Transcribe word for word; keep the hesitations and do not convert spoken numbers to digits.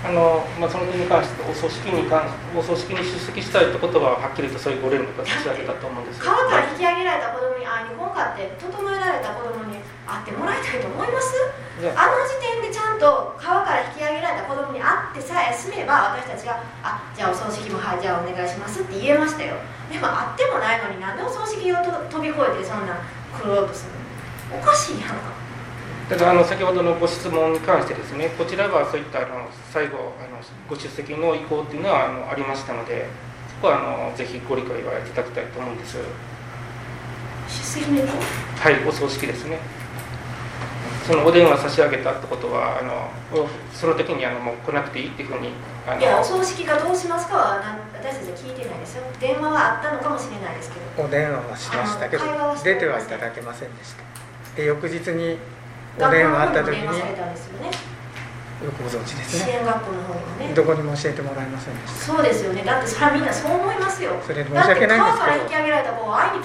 あのまあ、その点に関してお葬式に関お葬式に出席したいってことははっきりとそういうご連絡が差し上げたと思うんです川から引き上げられた子供に会いに来んかって整えられた子供に会ってもらいたいと思います？あの時点でちゃんと川から引き上げられた子供に会ってさえ済めば私たちがあじゃあお葬式もはいじゃあお願いしますって言えましたよ。でも会ってもないのになんでお葬式をと飛び越えてそんな来ろうとするの？おかしいやんか。 だからあの先ほどのご質問に関してですね、こちらはそういったあの最後あのご出席の意向というのはあのありましたので、そこはあのぜひご理解はいただきたいと思うんです。 出席の意向？ はい、お葬式ですね。そのお電話差し上げたってことはあのその時にあのもう来なくていいっていうふうにあのいやお葬式がどうしますかは私たちは聞いてないですよ。電話はあったのかもしれないですけど。 お電話はしましたけど出てはいただけませんでした。で翌日にお電話あった時によくご存知ですね。 支援学校の方にもね。 どこにも教えてもらえませんでした。 そうですよね。だってそれはみんなそう思いますよ。 それで申し訳ないんですけど。 だって川から引き上げられた子を会いに